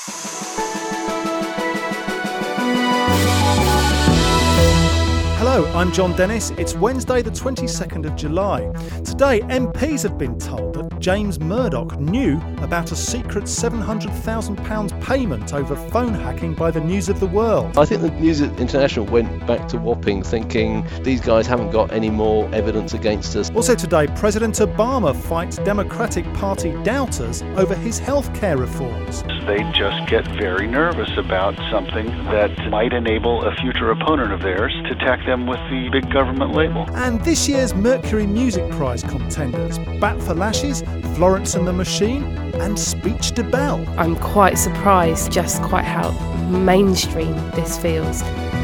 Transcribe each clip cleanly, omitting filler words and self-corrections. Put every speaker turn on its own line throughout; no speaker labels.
Hello, I'm John Dennis. It's Wednesday the 22nd of July. Today, MPs have been told that James Murdoch knew about a secret £700,000 payment over phone hacking by the News of the World.
I think the News International went back to Wapping thinking these guys haven't got any more evidence against us.
Also today, President Obama fights Democratic Party doubters over his healthcare reforms.
They just get very nervous about something that might enable a future opponent of theirs to attack them with the big government label.
And this year's Mercury Music Prize contenders, Bat for Lashes, Florence and the Machine and Speech to Bell.
I'm quite surprised just quite how mainstream this feels.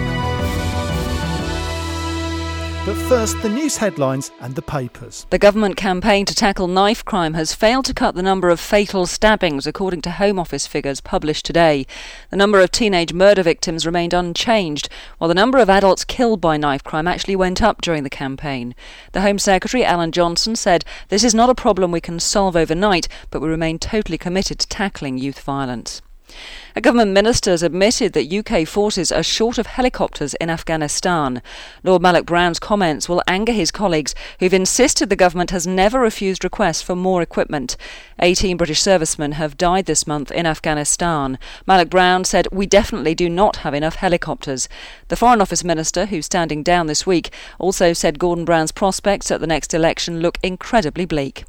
But first, the news headlines and the papers.
The government campaign to tackle knife crime has failed to cut the number of fatal stabbings, according to Home Office figures published today. The number of teenage murder victims remained unchanged, while the number of adults killed by knife crime actually went up during the campaign. The Home Secretary, Alan Johnson, said, "This is not a problem we can solve overnight, but we remain totally committed to tackling youth violence." A government minister has admitted that UK forces are short of helicopters in Afghanistan. Lord Malloch Brown's comments will anger his colleagues, who've insisted the government has never refused requests for more equipment. 18 British servicemen have died this month in Afghanistan. Malloch Brown said, "We definitely do not have enough helicopters." The Foreign Office minister, who's standing down this week, also said Gordon Brown's prospects at the next election look incredibly bleak.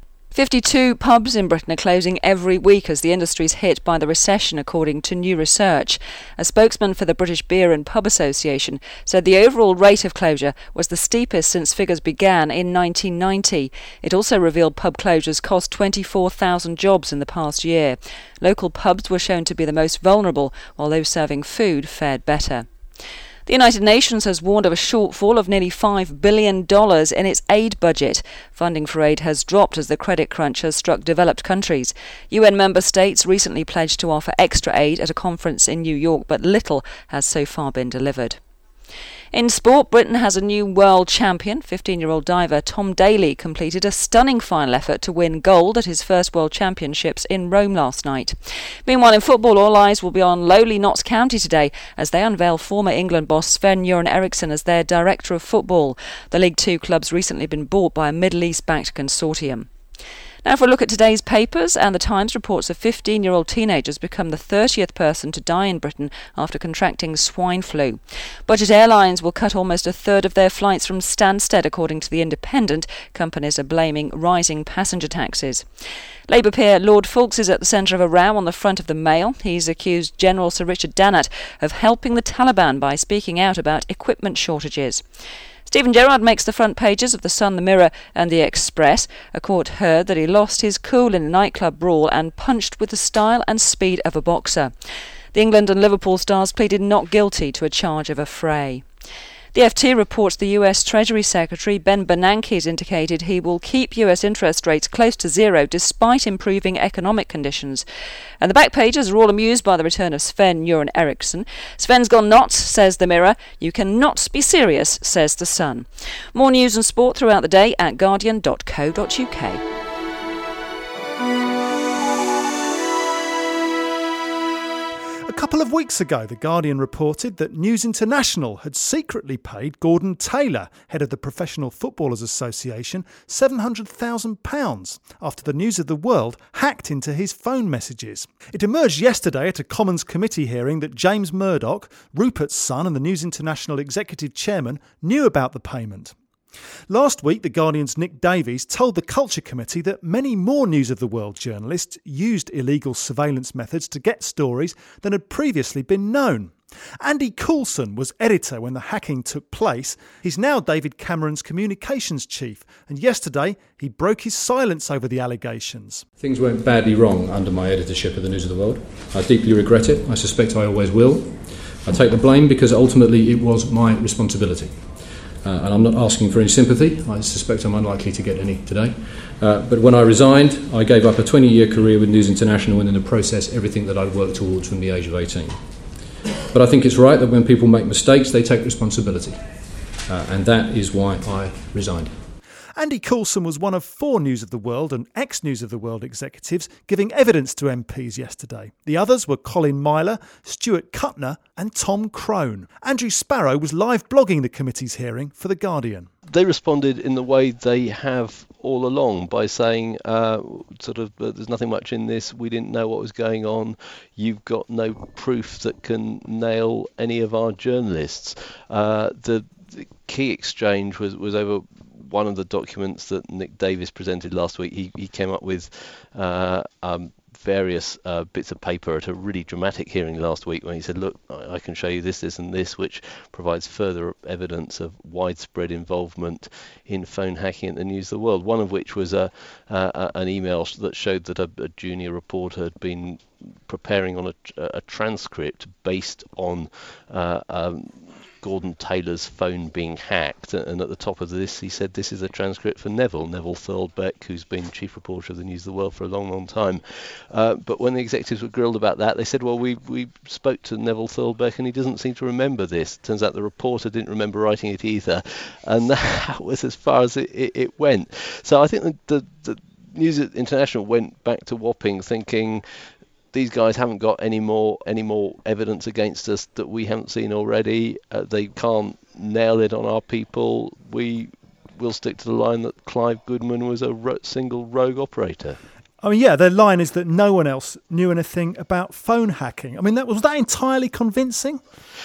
52 pubs in Britain are closing every week as the industry is hit by the recession, according to new research. A spokesman for the British Beer and Pub Association said the overall rate of closure was the steepest since figures began in 1990. It also revealed pub closures cost 24,000 jobs in the past year. Local pubs were shown to be the most vulnerable, while those serving food fared better. The United Nations has warned of a shortfall of nearly $5 billion in its aid budget. Funding for aid has dropped as the credit crunch has struck developed countries. UN member states recently pledged to offer extra aid at a conference in New York, but little has so far been delivered. In sport, Britain has a new world champion. 15-year-old diver Tom Daley completed a stunning final effort to win gold at his first World Championships in Rome last night. Meanwhile, in football, all eyes will be on lowly Notts County today as they unveil former England boss Sven-Göran Eriksson as their director of football. The League Two club's recently been bought by a Middle East-backed consortium. Now for a look at today's papers, and the Times reports a 15-year-old teenager has become the 30th person to die in Britain after contracting swine flu. Budget airlines will cut almost a third of their flights from Stansted, according to The Independent. Companies are blaming rising passenger taxes. Labour peer Lord Foulkes is at the centre of a row on the front of the Mail. He's accused General Sir Richard Dannat of helping the Taliban by speaking out about equipment shortages. Stephen Gerrard makes the front pages of The Sun, The Mirror and The Express. A court heard that he lost his cool in a nightclub brawl and punched with the style and speed of a boxer. The England and Liverpool stars pleaded not guilty to a charge of a fray. The FT reports the US Treasury Secretary Ben Bernanke has indicated he will keep US interest rates close to zero despite improving economic conditions. And the back pages are all amused by the return of Sven-Göran Eriksson. Sven's gone nuts, says The Mirror. You cannot be serious, says The Sun. More news and sport throughout the day at guardian.co.uk.
A couple of weeks ago, The Guardian reported that News International had secretly paid Gordon Taylor, head of the Professional Footballers Association, £700,000 after the News of the World hacked into his phone messages. It emerged yesterday at a Commons committee hearing that James Murdoch, Rupert's son and the News International executive chairman, knew about the payment. Last week, The Guardian's Nick Davies told the Culture Committee that many more News of the World journalists used illegal surveillance methods to get stories than had previously been known. Andy Coulson was editor when the hacking took place. He's now David Cameron's communications chief, and yesterday he broke his silence over the allegations.
Things went badly wrong under my editorship of the News of the World. I deeply regret it. I suspect I always will. I take the blame because ultimately it was my responsibility. And I'm not asking for any sympathy. I suspect I'm unlikely to get any today. But when I resigned, I gave up a 20-year career with News International and in the process everything that I'd worked towards from the age of 18. But I think it's right that when people make mistakes, they take responsibility. And that is why I resigned.
Andy Coulson was one of 4 News of the World and ex-News of the World executives giving evidence to MPs yesterday. The others were Colin Myler, Stuart Kuttner and Tom Crone. Andrew Sparrow was live blogging the committee's hearing for The Guardian.
They responded in the way they have all along by saying, there's nothing much in this, we didn't know what was going on, you've got no proof that can nail any of our journalists. The key exchange was over one of the documents that Nick Davis presented last week. He came up with various bits of paper at a really dramatic hearing last week when he said, look, I can show you this, this and this, which provides further evidence of widespread involvement in phone hacking at the News of the World, one of which was an email that showed that a junior reporter had been preparing on a transcript based on Gordon Taylor's phone being hacked, and at the top of this he said this is a transcript for Neville Thurlbeck, who's been chief reporter of the News of the World for a long time. But when the executives were grilled about that, they said, well, we spoke to Neville Thurlbeck and he doesn't seem to remember this. Turns out the reporter didn't remember writing it either, and that was as far as it went. So I think the News International went back to Wapping thinking, these guys haven't got any more evidence against us that we haven't seen already. They can't nail it on our people. We will stick to the line that Clive Goodman was a single rogue operator.
I mean, yeah, their line is that no one else knew anything about phone hacking. I mean, was that entirely convincing?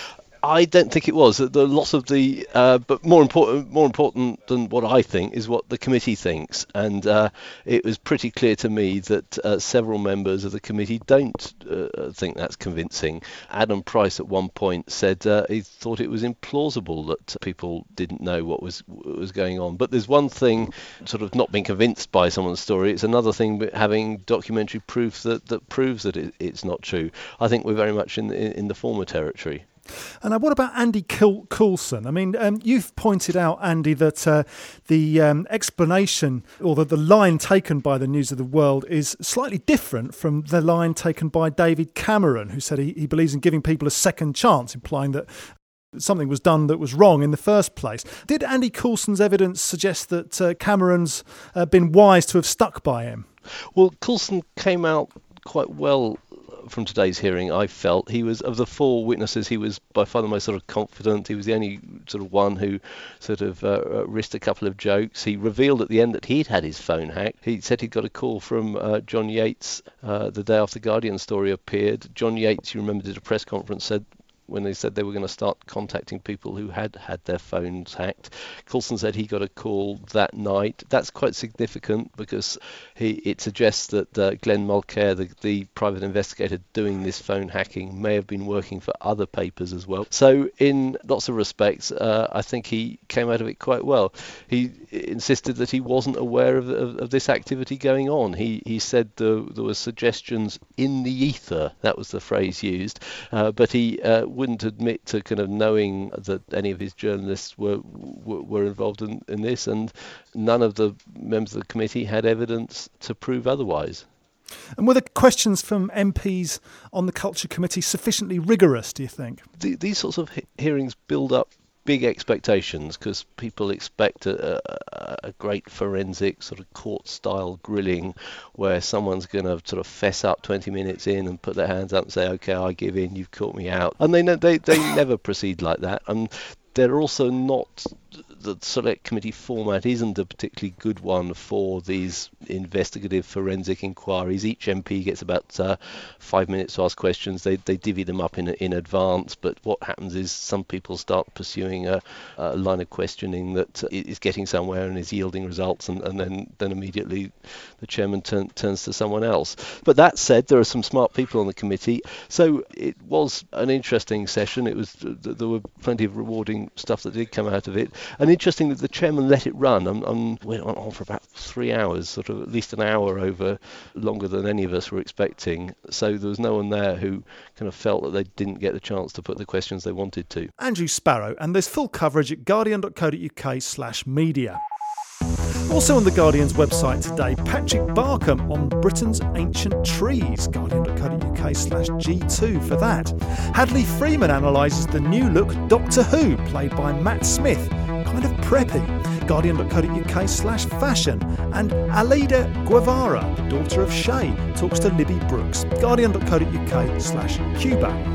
I don't think it was. The lots of the, but more important than what I think is what the committee thinks, and it was pretty clear to me that several members of the committee don't think that's convincing. Adam Price at one point said he thought it was implausible that people didn't know what was going on. But there's one thing, sort of not being convinced by someone's story. It's another thing having documentary proof that proves that it's not true. I think we're very much in the former territory.
And what about Andy Coulson? I mean, you've pointed out, Andy, that the explanation or the line taken by the News of the World is slightly different from the line taken by David Cameron, who said he believes in giving people a second chance, implying that something was done that was wrong in the first place. Did Andy Coulson's evidence suggest that Cameron's been wise to have stuck by him?
Well, Coulson came out quite well from today's hearing. I felt he was, of the 4 witnesses, he was by far the most sort of confident. He was the only sort of one who sort of risked a couple of jokes. He revealed at the end that he'd had his phone hacked. He said he'd got a call from John Yates the day after the Guardian story appeared. John Yates, you remember, did a press conference, said when they said they were going to start contacting people who had had their phones hacked. Coulson said he got a call that night. That's quite significant because it suggests that Glenn Mulcair, the private investigator doing this phone hacking, may have been working for other papers as well. So in lots of respects, I think he came out of it quite well. He insisted that he wasn't aware of this activity going on. He said there were suggestions in the ether, that was the phrase used, but he wouldn't admit to kind of knowing that any of his journalists were involved in this, and none of the members of the committee had evidence to prove otherwise.
And were the questions from MPs on the Culture Committee sufficiently rigorous, do you think?
These sorts of hearings build up big expectations because people expect a great forensic sort of court-style grilling where someone's going to sort of fess up 20 minutes in and put their hands up and say, OK, I give in, you've caught me out. And they never proceed like that. And they're also not... The Select Committee format isn't a particularly good one for these investigative forensic inquiries. Each MP gets about 5 minutes to ask questions. They divvy them up in advance, but what happens is some people start pursuing a line of questioning that is getting somewhere and is yielding results, and then immediately the chairman turns to someone else. But that said, there are some smart people on the committee, so it was an interesting session. There were plenty of rewarding stuff that did come out of it. And interesting that the chairman let it run. Went on for about 3 hours, sort of at least an hour over, longer than any of us were expecting. So there was no one there who kind of felt that they didn't get the chance to put the questions they wanted to.
Andrew Sparrow, and there's full coverage at guardian.co.uk/media. Also on The Guardian's website today, Patrick Barkham on Britain's ancient trees, guardian.co.uk/G2 for that. Hadley Freeman analyses the new look Doctor Who, played by Matt Smith, kind of preppy. Guardian.co.uk/fashion. And Alida Guevara, daughter of Shay, talks to Libby Brooks. Guardian.co.uk/Cuba.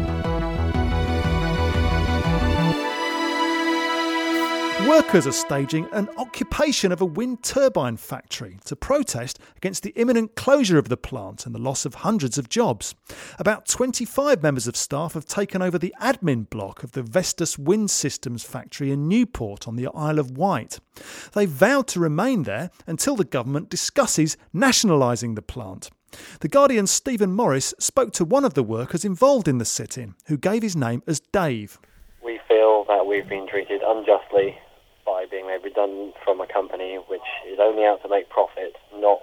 Workers are staging an occupation of a wind turbine factory to protest against the imminent closure of the plant and the loss of hundreds of jobs. About 25 members of staff have taken over the admin block of the Vestas Wind Systems factory in Newport on the Isle of Wight. They vowed to remain there until the government discusses nationalising the plant. The Guardian's Stephen Morris spoke to one of the workers involved in the sit-in, who gave his name as Dave.
We feel that we've been treated unjustly by being made redundant from a company which is only out to make profit, not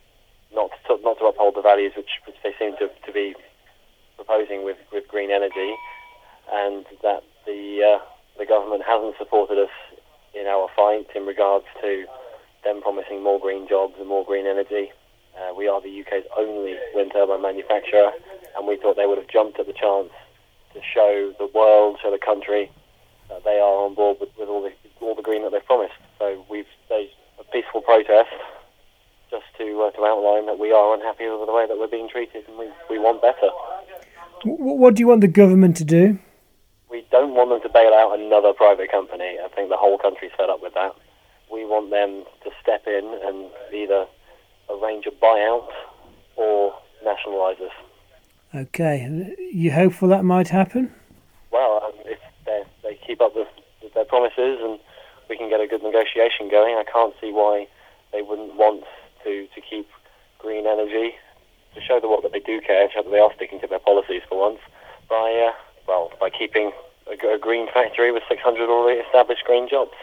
to uphold the values which they seem to be proposing with green energy, and that the government hasn't supported us in our fight in regards to them promising more green jobs and more green energy. We are the UK's only wind turbine manufacturer, and we thought they would have jumped at the chance to show the world, show the country, that they are on board with all the green that they've promised. So we've staged a peaceful protest just to outline that we are unhappy with the way that we're being treated, and we want better.
What do you want the government to do?
We don't want them to bail out another private company. I think the whole country's fed up with that. We want them to step in and either arrange a buyout or nationalise us.
Okay. You hopeful that might happen?
Well, if they keep up with their promises and we can get a good negotiation going, I can't see why they wouldn't want to keep green energy, to show the world that they do care, show that they are sticking to their policies for once, by keeping a green factory with 600 already established green jobs.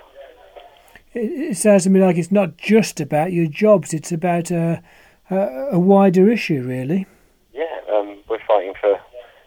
It sounds to me like it's not just about your jobs, it's about a wider issue, really.
Yeah, we're fighting for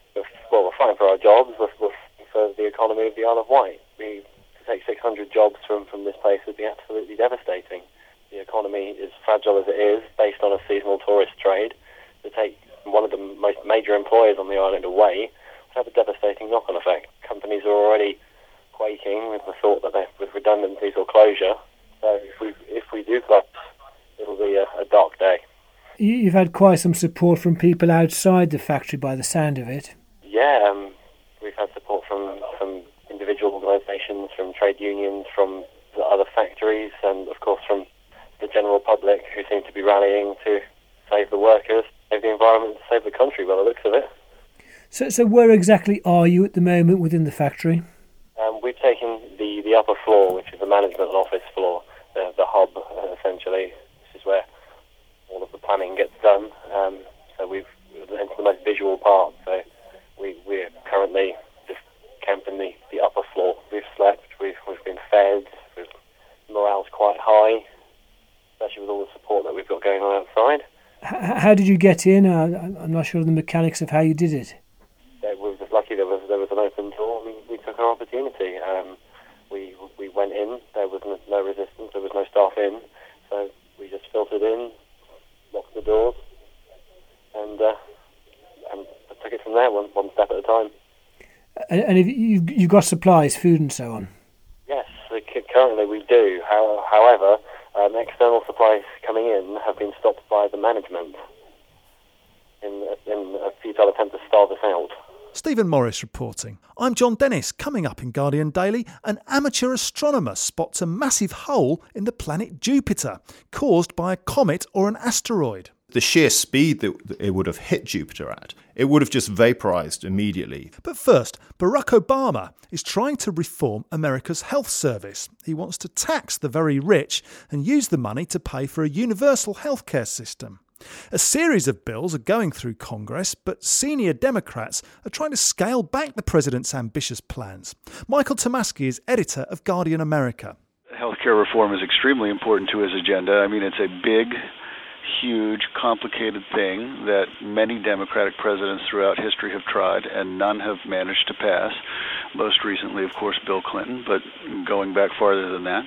our jobs, we're fighting for the economy of the Isle of Wight. To take 600 jobs from this place would be absolutely devastating. The economy is fragile as it is, based on a seasonal tourist trade. To take one of the most major employers on the island away would have a devastating knock-on effect. Companies are already quaking with the thought that with redundancies or closure. So if we do close, it'll be a dark day.
You've had quite some support from people outside the factory by the sound of it.
Yeah, we've had support from individual organisations, from trade unions, from the other factories, and of course from the general public, who seem to be rallying to save the workers, save the environment, save the country by the looks of it.
So where exactly are you at the moment within the factory?
We've taken the upper floor, which is the management and office floor, the hub, essentially. This is where all of the planning gets done. So we've entered the most visual part. So we're currently just camping the upper floor. We've slept, we've been fed, morale's quite high, especially with all the support that we've got going on outside.
How did you get in? I'm not sure of the mechanics of how you did it.
We were just lucky there was an open door, and we took our opportunity. We went in, there was no resistance, there was no staff in, so we just filtered in, locked the doors, and took it from there, one step at a time.
And if you've got supplies, food and so on? Yes,
currently we do. However, external supplies coming in have been stopped by the management in a futile attempt to starve us out.
Stephen Morris reporting. I'm John Dennis. Coming up in Guardian Daily, an amateur astronomer spots a massive hole in the planet Jupiter, caused by a comet or an asteroid.
The sheer speed that it would have hit Jupiter at, it would have just vaporised immediately.
But first, Barack Obama is trying to reform America's health service. He wants to tax the very rich and use the money to pay for a universal healthcare system. A series of bills are going through Congress, but senior Democrats are trying to scale back the president's ambitious plans. Michael Tomasky is editor of Guardian America.
Healthcare reform is extremely important to his agenda. I mean, it's a big, huge, complicated thing that many Democratic presidents throughout history have tried, and none have managed to pass. Most recently, of course, Bill Clinton, but going back farther than that.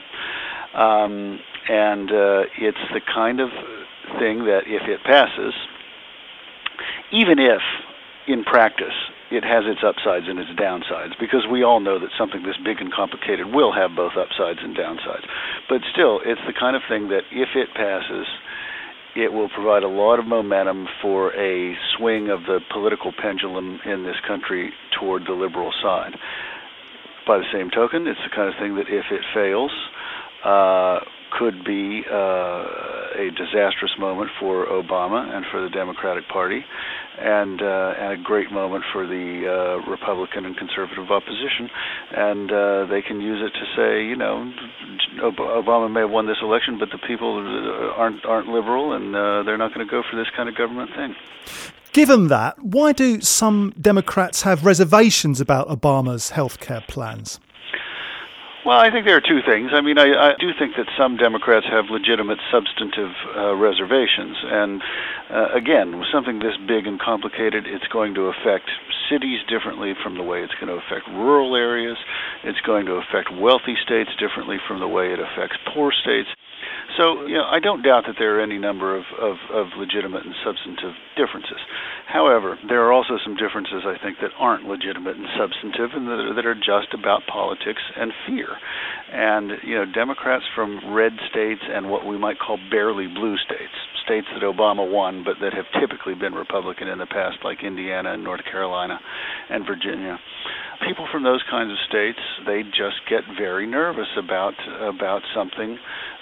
It's the kind of thing that if it passes, even if in practice it has its upsides and its downsides, because we all know that something this big and complicated will have both upsides and downsides. But still, it's the kind of thing that if it passes, it will provide a lot of momentum for a swing of the political pendulum in this country toward the liberal side. By the same token, it's the kind of thing that if it fails, could be a disastrous moment for Obama and for the Democratic Party, and a great moment for the Republican and conservative opposition. And they can use it to say, Obama may have won this election, but the people aren't liberal, and they're not going to go for this kind of government thing.
Given that, why do some Democrats have reservations about Obama's healthcare plans?
Well, I think there are two things. I mean, I do think that some Democrats have legitimate substantive reservations. And again, with something this big and complicated, it's going to affect cities differently from the way it's going to affect rural areas. It's going to affect wealthy states differently from the way it affects poor states. So, I don't doubt that there are any number of legitimate and substantive differences. However, there are also some differences, I think, that aren't legitimate and substantive, and that are just about politics and fear. And, Democrats from red states and what we might call barely blue states, states that Obama won but that have typically been Republican in the past, like Indiana and North Carolina and Virginia. People from those kinds of states, they just get very nervous about something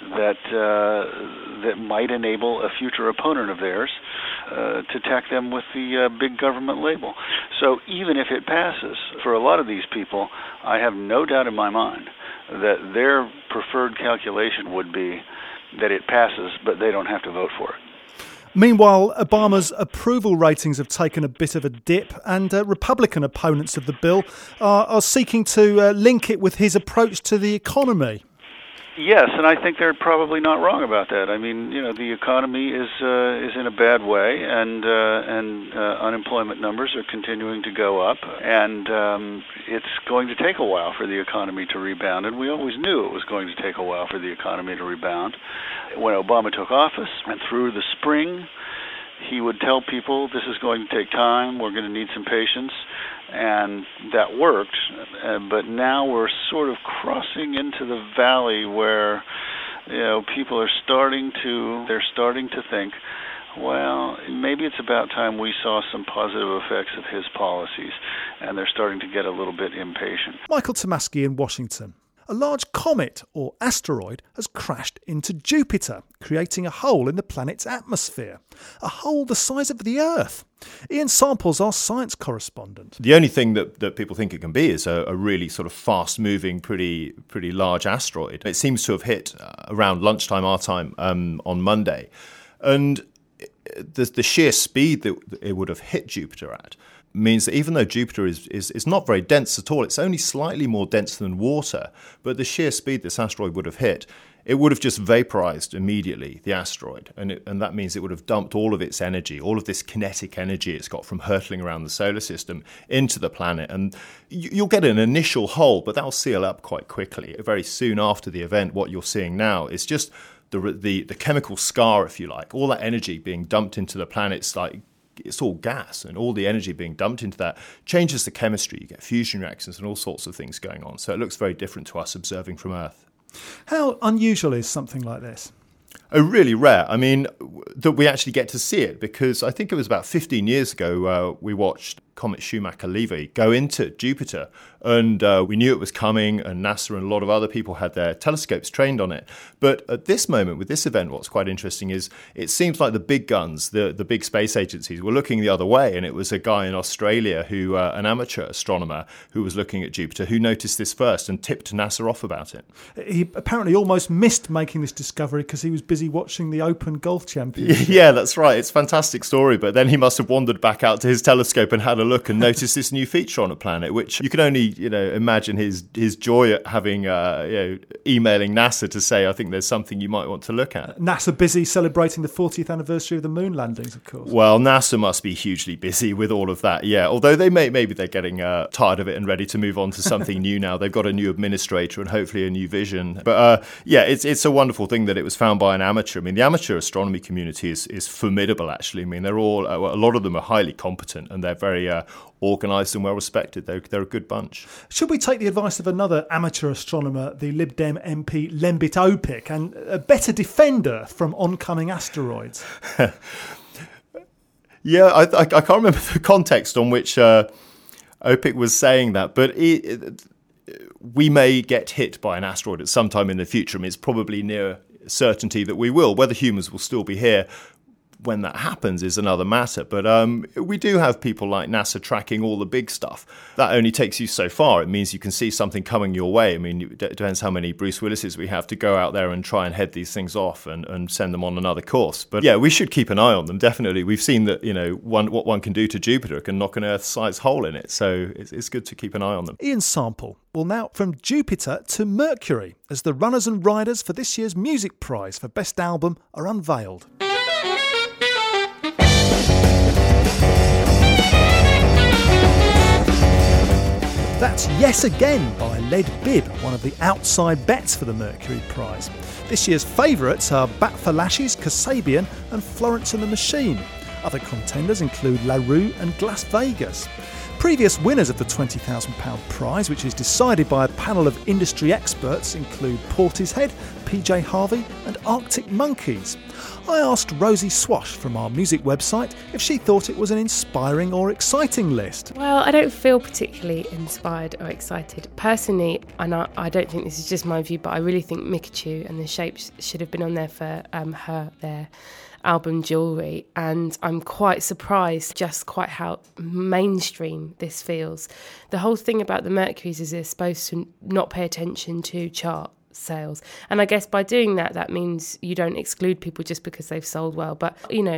that might enable a future opponent of theirs to attack them with the big government label. So even if it passes, for a lot of these people, I have no doubt in my mind that their preferred calculation would be that it passes, but they don't have to vote for it.
Meanwhile, Obama's approval ratings have taken a bit of a dip, and Republican opponents of the bill are seeking to link it with his approach to the economy.
Yes, and I think they're probably not wrong about that. I mean, the economy is in a bad way, and unemployment numbers are continuing to go up, and it's going to take a while for the economy to rebound, and we always knew it was going to take a while for the economy to rebound. When Obama took office and through the spring, he would tell people this is going to take time, we're going to need some patience, and that worked. But now we're sort of crossing into the valley where people are starting to think, well, maybe it's about time we saw some positive effects of his policies, and they're starting to get a little bit impatient.
Michael Tomasky in Washington. A large comet or asteroid has crashed into Jupiter, creating a hole in the planet's atmosphere. A hole the size of the Earth. Ian Samples, our science correspondent.
The only thing that people think it can be is a really sort of fast-moving, pretty large asteroid. It seems to have hit around lunchtime our time on Monday. And the sheer speed that it would have hit Jupiter at means that even though Jupiter is not very dense at all, it's only slightly more dense than water, but the sheer speed this asteroid would have hit, it would have just vaporized immediately, the asteroid, and that means it would have dumped all of its energy, all of this kinetic energy it's got from hurtling around the solar system into the planet, and you'll get an initial hole, but that'll seal up quite quickly. Very soon after the event, what you're seeing now is just the chemical scar, if you like, all that energy being dumped into the planet's it's all gas, and all the energy being dumped into that changes the chemistry. You get fusion reactions and all sorts of things going on. So it looks very different to us observing from Earth.
How unusual is something like this?
Oh, really rare. I mean, that we actually get to see it, because I think it was about 15 years ago we watched Comet Schumacher-Levy go into Jupiter, and we knew it was coming, and NASA and a lot of other people had their telescopes trained on it. But at this moment, with this event, what's quite interesting is it seems like the big guns, the big space agencies, were looking the other way, and it was a guy in Australia, who an amateur astronomer who was looking at Jupiter, who noticed this first and tipped NASA off about it.
He apparently almost missed making this discovery because he was busy watching the Open Golf Championship.
Yeah, that's right. It's a fantastic story, but then he must have wandered back out to his telescope and had a look and noticed this new feature on a planet, which you can only imagine his joy at having emailing NASA to say, I think there's something you might want to look at.
NASA busy celebrating the 40th anniversary of the moon landings, of course.
Well, NASA must be hugely busy with all of that, yeah. Although maybe they're getting tired of it and ready to move on to something new now. They've got a new administrator and hopefully a new vision. But it's a wonderful thing that it was found by an amateur. I mean, the amateur astronomy community is formidable, actually. I mean, they're all, a lot of them are highly competent, and they're very organised and well respected. They're a good bunch.
Should we take the advice of another amateur astronomer, the Lib Dem MP Lembit Opik, and a better defender from oncoming asteroids?
Yeah, I can't remember the context on which Opik was saying that, but we may get hit by an asteroid at some time in the future. I mean, it's probably near certainty that we will. Whether humans will still be here when that happens is another matter. But we do have people like NASA tracking all the big stuff. That only takes you so far. It means you can see something coming your way. I mean, it depends how many Bruce Willises we have to go out there and try and head these things off and send them on another course. But yeah, we should keep an eye on them, definitely. We've seen that, what one can do to Jupiter can knock an Earth-sized hole in it. So it's good to keep an eye on them.
Ian Sample will now from Jupiter to Mercury as the runners and riders for this year's Music Prize for Best Album are unveiled. That's Yes Again by Led Bib, one of the outside bets for the Mercury Prize. This year's favourites are Bat for Lashes, Kasabian and Florence and the Machine. Other contenders include La Rue and Las Vegas. Previous winners of the £20,000 prize, which is decided by a panel of industry experts, include Portishead, PJ Harvey and Arctic Monkeys. I asked Rosie Swash from our music website if she thought it was an inspiring or exciting list.
Well, I don't feel particularly inspired or excited. Personally, and I don't think this is just my view, but I really think Mikachu and the Shapes should have been on there for their album Jewelry, and I'm quite surprised just quite how mainstream this feels. The whole thing about the Mercuries is they're supposed to not pay attention to chart sales, and I guess by doing that means you don't exclude people just because they've sold well. But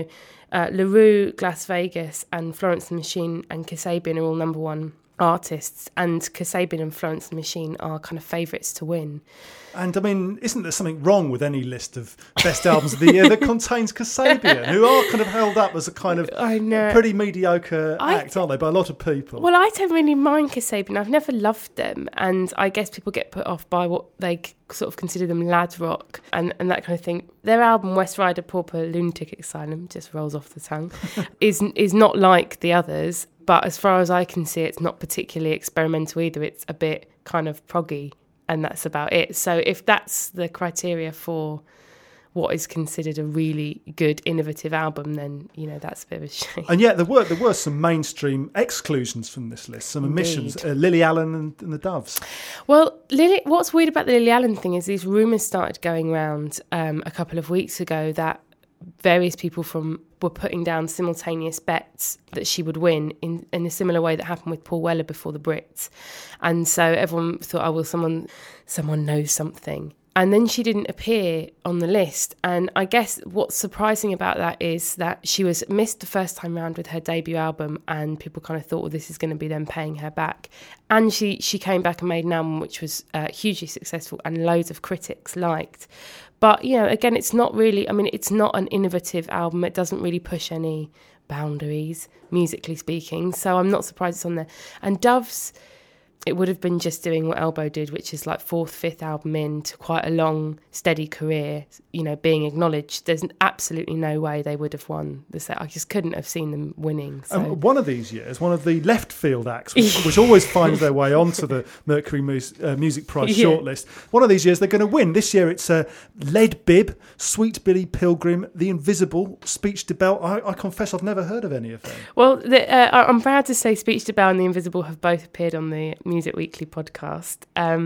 La Rue, Las Vegas and Florence and the Machine and Kasabian are all number one artists, and Kasabian and Florence and the Machine are kind of favourites to win.
And I mean, isn't there something wrong with any list of best albums of the year that contains Kasabian, who are kind of held up as a kind of pretty mediocre act, aren't they, by a lot of people?
Well, I don't really mind Kasabian. I've never loved them, and I guess people get put off by what they sort of consider them lad rock and that kind of thing. Their album West Rider Pauper Lunatic Asylum, just rolls off the tongue, is not like the others, but as far as I can see, it's not particularly experimental either. It's a bit kind of proggy, and that's about it. So if that's the criteria for what is considered a really good, innovative album, then, that's a bit of a shame.
And yet there were some mainstream exclusions from this list, some omissions. Lily Allen and the Doves.
Well, what's weird about the Lily Allen thing is these rumours started going around a couple of weeks ago that various people were putting down simultaneous bets that she would win in a similar way that happened with Paul Weller before the Brits. And so everyone thought, someone knows something. And then she didn't appear on the list. And I guess what's surprising about that is that she was missed the first time round with her debut album, and people kind of thought, well, this is going to be them paying her back. And she came back and made an album which was hugely successful and loads of critics liked. But, again, it's not really, it's not an innovative album. It doesn't really push any boundaries, musically speaking. So I'm not surprised it's on there. And Doves, it would have been just doing what Elbow did, which is like fourth, fifth album into quite a long, steady career, being acknowledged. There's absolutely no way they would have won the set. I just couldn't have seen them winning. So.
One of these years, one of the left field acts, which always finds their way onto the Mercury Music Prize shortlist, one of these years they're going to win. This year it's Led Bib, Sweet Billy Pilgrim, The Invisible, Speech to Bell. I confess I've never heard of any of them.
Well, I'm proud to say Speech to Bell and The Invisible have both appeared on the Music Weekly podcast.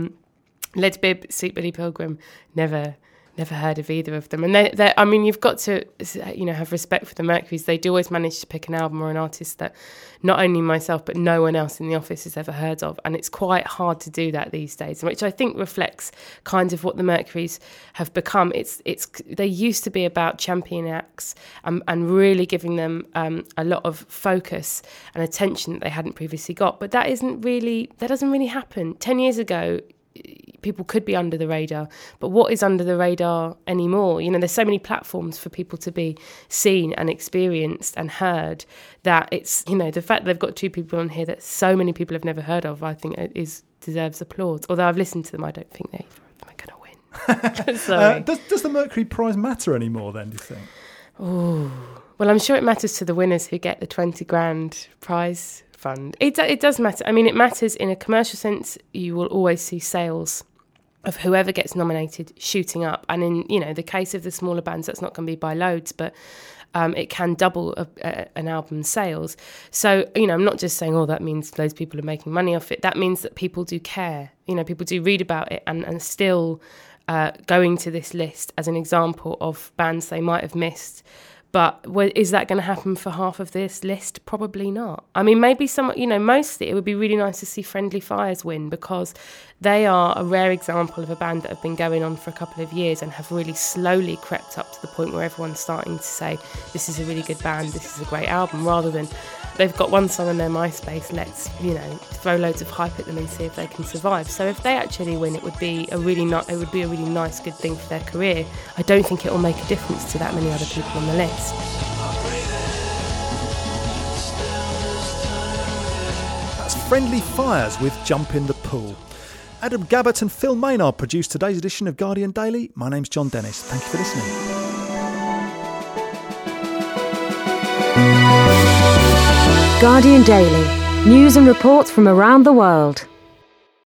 Led Bib, Sweet Billy Pilgrim, never heard of either of them. And you've got to have respect for the Mercuries. They do always manage to pick an album or an artist that not only myself but no one else in the office has ever heard of, and it's quite hard to do that these days, which I think reflects kind of what the Mercuries have become. They used to be about champion acts and really giving them a lot of focus and attention that they hadn't previously got, but that doesn't really happen. 10 years ago, people could be under the radar, but what is under the radar anymore? There's so many platforms for people to be seen and experienced and heard that it's, the fact that they've got two people on here that so many people have never heard of, I think deserves applause. Although I've listened to them, I don't think either of them are going to win. Sorry.
Does the Mercury Prize matter anymore then, do you think?
Oh, well, I'm sure it matters to the winners who get the 20 grand prize fund. It does matter. I mean, it matters in a commercial sense. You will always see sales of whoever gets nominated shooting up. And in, the case of the smaller bands, that's not going to be by loads, but it can double an album's sales. So, I'm not just saying, that means those people are making money off it. That means that people do care. People do read about it and still going to this list as an example of bands they might have missed. But is that going to happen for half of this list? Probably not. I mean, maybe mostly it would be really nice to see Friendly Fires win, because they are a rare example of a band that have been going on for a couple of years and have really slowly crept up to the point where everyone's starting to say, this is a really good band, this is a great album, rather than they've got one song on their MySpace, let's, throw loads of hype at them and see if they can survive. So if they actually win, it would be a really nice, good thing for their career. I don't think it will make a difference to that many other people on the list.
That's Friendly Fires with Jump in the Pool. Adam Gabbett and Phil Maynard produced today's edition of Guardian Daily. My name's John Dennis. Thank you for listening.
Guardian Daily. News and reports from around the world.